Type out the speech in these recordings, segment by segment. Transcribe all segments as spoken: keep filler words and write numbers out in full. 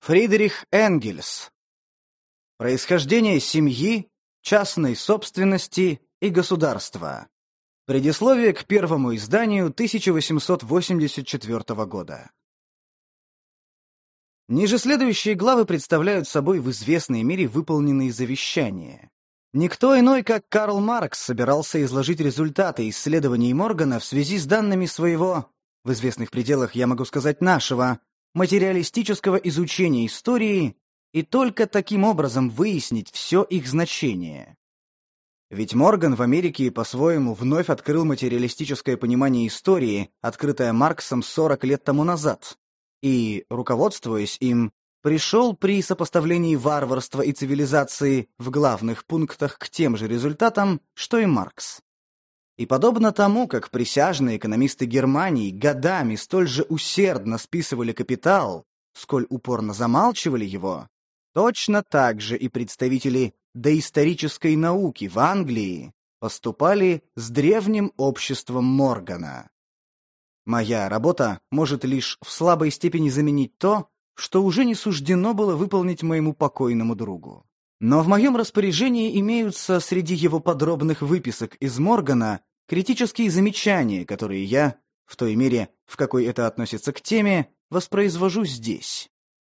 Фридрих Энгельс. Происхождение семьи, частной собственности и государства. Предисловие к первому изданию тысяча восемьсот восемьдесят четвёртого года. Ниже следующие главы представляют собой в известной мере выполненные завещания. Никто иной, как Карл Маркс, собирался изложить результаты исследований Моргана в связи с данными своего, в известных пределах, я могу сказать, нашего, материалистического изучения истории и только таким образом выяснить все их значение. Ведь Морган в Америке по-своему вновь открыл материалистическое понимание истории, открытое Марксом сорок лет тому назад, и, руководствуясь им, пришел при сопоставлении варварства и цивилизации в главных пунктах к тем же результатам, что и Маркс. И подобно тому, как присяжные экономисты Германии годами столь же усердно списывали капитал, сколь упорно замалчивали его, точно так же и представители доисторической науки в Англии поступали с древним обществом Моргана. Моя работа может лишь в слабой степени заменить то, что уже не суждено было выполнить моему покойному другу. Но в моем распоряжении имеются среди его подробных выписок из Моргана критические замечания, которые я, в той мере, в какой это относится к теме, воспроизвожу здесь.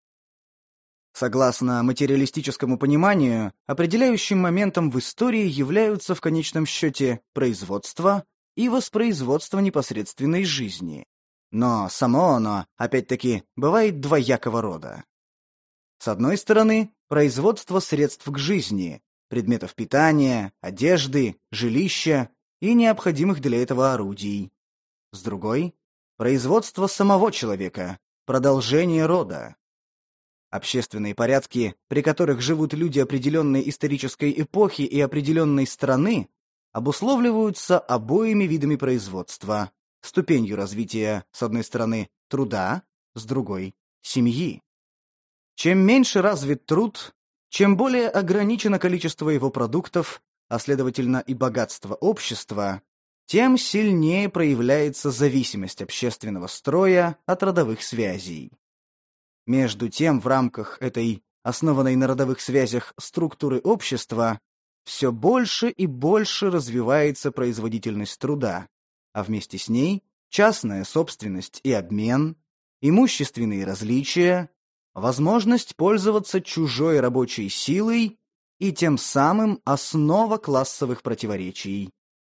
Согласно материалистическому пониманию, определяющим моментом в истории являются в конечном счете производство и воспроизводство непосредственной жизни. Но само оно, опять-таки, бывает двоякого рода. С одной стороны, производство средств к жизни, предметов питания, одежды, жилища и необходимых для этого орудий. С другой — производство самого человека, продолжение рода. Общественные порядки, при которых живут люди определенной исторической эпохи и определенной страны, обусловливаются обоими видами производства, ступенью развития, с одной стороны, труда, с другой — семьи. Чем меньше развит труд, чем более ограничено количество его продуктов, а следовательно и богатство общества, тем сильнее проявляется зависимость общественного строя от родовых связей. Между тем, в рамках этой, основанной на родовых связях структуры общества, все больше и больше развивается производительность труда, а вместе с ней частная собственность и обмен, имущественные различия, возможность пользоваться чужой рабочей силой и тем самым основа классовых противоречий.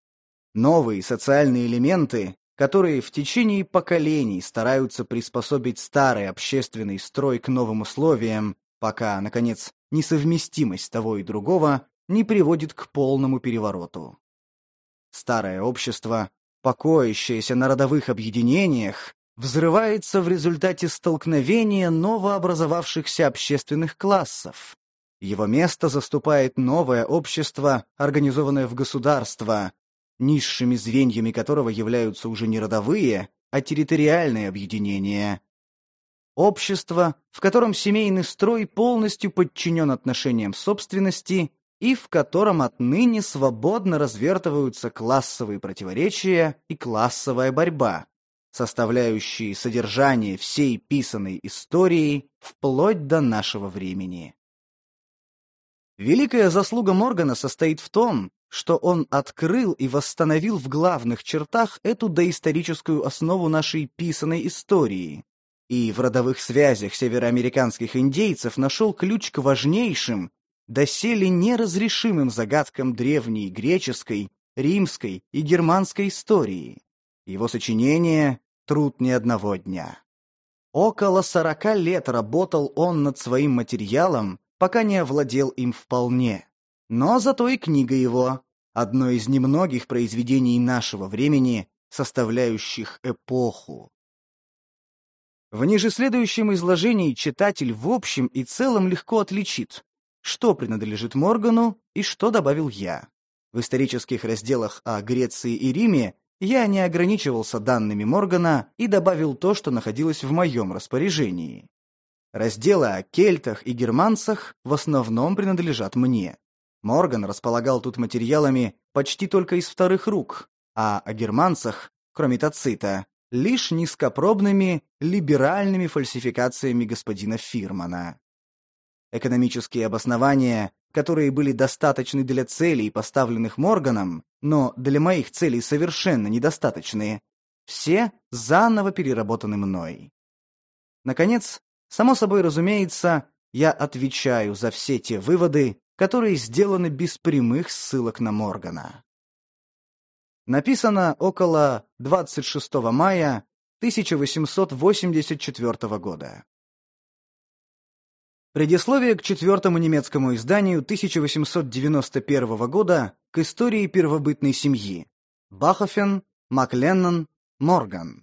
Новые социальные элементы, которые в течение поколений стараются приспособить старый общественный строй к новым условиям, пока, наконец, несовместимость того и другого не приводит к полному перевороту. Старое общество, покоящееся на родовых объединениях, взрывается в результате столкновения новообразовавшихся общественных классов. Его место заступает новое общество, организованное в государство, низшими звеньями которого являются уже не родовые, а территориальные объединения. Общество, в котором семейный строй полностью подчинен отношениям собственности и в котором отныне свободно развертываются классовые противоречия и классовая борьба, составляющие содержание всей писанной истории вплоть до нашего времени. Великая заслуга Моргана состоит в том, что он открыл и восстановил в главных чертах эту доисторическую основу нашей писаной истории, и в родовых связях североамериканских индейцев нашел ключ к важнейшим, доселе неразрешимым загадкам древней греческой, римской и германской истории. Его сочинение — труд не одного дня. Около сорока лет работал он над своим материалом, пока не овладел им вполне. Но зато и книга его — одно из немногих произведений нашего времени, составляющих эпоху. В ниже следующем изложении читатель в общем и целом легко отличит, что принадлежит Моргану и что добавил я. В исторических разделах о Греции и Риме я не ограничивался данными Моргана и добавил то, что находилось в моем распоряжении. Разделы о кельтах и германцах в основном принадлежат мне. Морган располагал тут материалами почти только из вторых рук, а о германцах, кроме Тацита, лишь низкопробными либеральными фальсификациями господина Фирмана. Экономические обоснования, которые были достаточны для целей, поставленных Морганом, но для моих целей совершенно недостаточны, все заново переработаны мной. Наконец, само собой разумеется, я отвечаю за все те выводы, которые сделаны без прямых ссылок на Моргана. Написано около двадцать шестого мая тысяча восемьсот восемьдесят четвёртого года. Предисловие к четвертому немецкому изданию тысяча восемьсот девяносто первого года к истории первобытной семьи. Бахофен, Макленнон, Морган.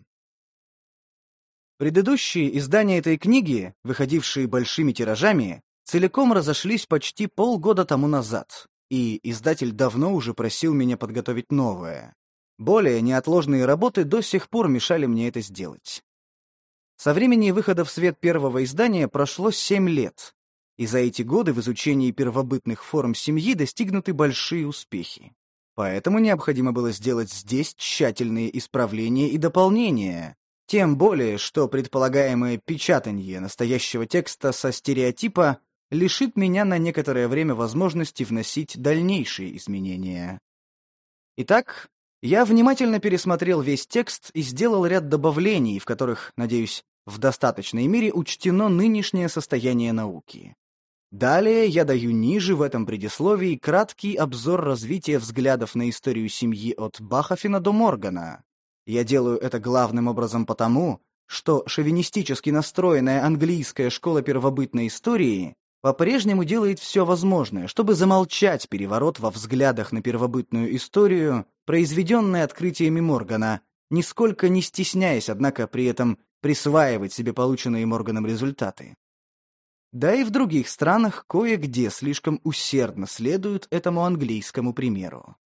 Предыдущие издания этой книги, выходившие большими тиражами, целиком разошлись почти полгода тому назад, и издатель давно уже просил меня подготовить новое. Более неотложные работы до сих пор мешали мне это сделать. Со времени выхода в свет первого издания прошло семь лет, и за эти годы в изучении первобытных форм семьи достигнуты большие успехи. Поэтому необходимо было сделать здесь тщательные исправления и дополнения, тем более, что предполагаемое печатанье настоящего текста со стереотипа лишит меня на некоторое время возможности вносить дальнейшие изменения. Итак, я внимательно пересмотрел весь текст и сделал ряд добавлений, в которых, надеюсь, в достаточной мере учтено нынешнее состояние науки. Далее я даю ниже в этом предисловии краткий обзор развития взглядов на историю семьи от Бахофена до Моргана. Я делаю это главным образом потому, что шовинистически настроенная английская школа первобытной истории по-прежнему делает все возможное, чтобы замолчать переворот во взглядах на первобытную историю, произведенный открытиями Моргана, нисколько не стесняясь, однако, при этом присваивать себе полученные Морганом результаты. Да и в других странах кое-где слишком усердно следуют этому английскому примеру.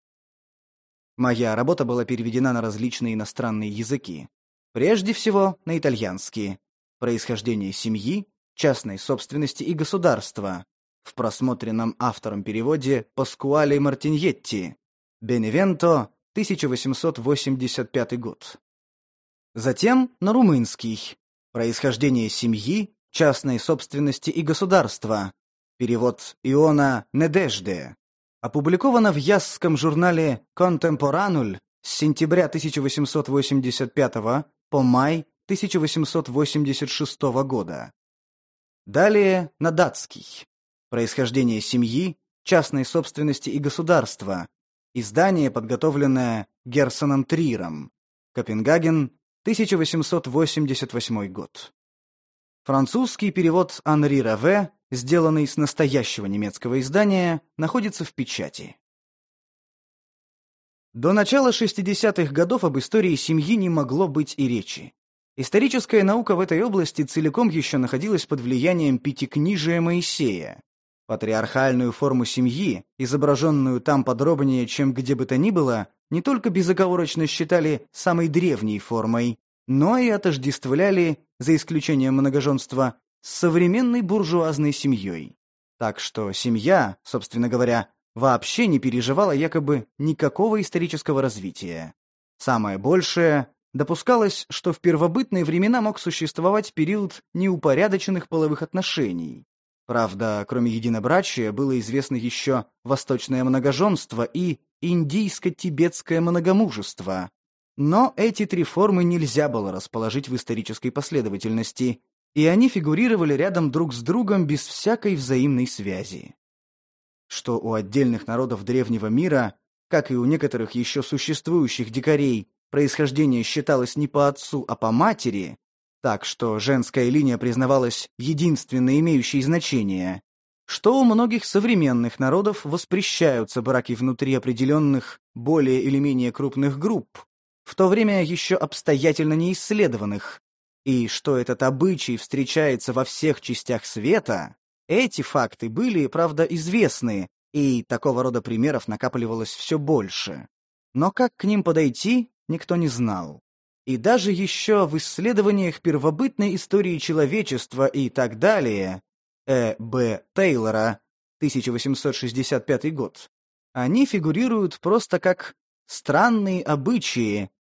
Моя работа была переведена на различные иностранные языки. Прежде всего, на итальянский. Происхождение семьи, частной собственности и государства. В просмотренном автором переводе Паскуале Мартиньетти. Беневенто, тысяча восемьсот восемьдесят пятый год. Затем на румынский. Происхождение семьи, частной собственности и государства. Перевод Иона Недежде. Опубликовано в Ясском журнале «Контемпорануль» с сентября тысяча восемьсот восемьдесят пятого по май тысяча восемьсот восемьдесят шестого года. Далее на датский. Происхождение семьи, частной собственности и государства. Издание, подготовленное Герсоном Триером. Копенгаген, тысяча восемьсот восемьдесят восьмой год. Французский перевод Анри Раве, сделанный с настоящего немецкого издания, находится в печати. До начала шестидесятых годов об истории семьи не могло быть и речи. Историческая наука в этой области целиком еще находилась под влиянием Пятикнижия Моисея. Патриархальную форму семьи, изображенную там подробнее, чем где бы то ни было, не только безоговорочно считали самой древней формой, но и отождествляли, за исключением многоженства, с современной буржуазной семьей. Так что семья, собственно говоря, вообще не переживала якобы никакого исторического развития. Самое большее допускалось, что в первобытные времена мог существовать период неупорядоченных половых отношений. Правда, кроме единобрачия, было известно еще восточное многоженство и индийско-тибетское многомужество. Но эти три формы нельзя было расположить в исторической последовательности, и они фигурировали рядом друг с другом без всякой взаимной связи. Что у отдельных народов древнего мира, как и у некоторых еще существующих дикарей, происхождение считалось не по отцу, а по матери, так что женская линия признавалась единственной имеющей значение, что у многих современных народов воспрещаются браки внутри определенных, более или менее крупных групп, в то время еще обстоятельно не исследованных, и что этот обычай встречается во всех частях света, эти факты были, правда, известны, и такого рода примеров накапливалось все больше. Но как к ним подойти, никто не знал. И даже еще в исследованиях первобытной истории человечества и так далее, Э. Б. Тейлора, тысяча восемьсот шестьдесят пятый год, они фигурируют просто как странные обычаи,